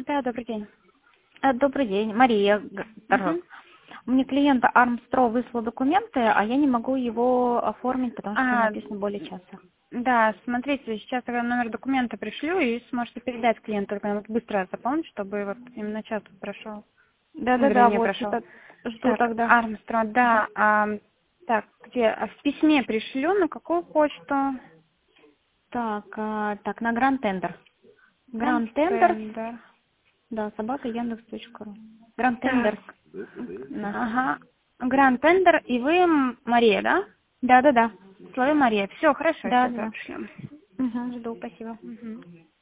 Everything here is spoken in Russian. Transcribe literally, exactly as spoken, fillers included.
Да, добрый день. Э, Добрый день, Мария Г- Торжок. Мгм. Мне клиент Армстро выслал документы, а я не могу его оформить, потому что там А, написано более часа. да, смотрите, сейчас я номер документа пришлю и сможете передать клиенту, только надо быстро заполнить, чтобы вот именно час тут прошел. Ну, Да-да-да, вернее, вот прошел. что-то жду Так, тогда. Армстронг, да. а, так, где? А в письме пришлю, на какую почту? Так, а, так, на Гранд Тендер. Гранд Гранд Тендер, Тендер. да, собака яндекс точка ру. Гранд Так, Тендер. На. ага. Гранд Тендер, и вы М- Мария, да? Да-да-да. Слово Мария. Все, хорошо, сейчас Да-да-да. пришлем. Угу, жду, спасибо. Мгм.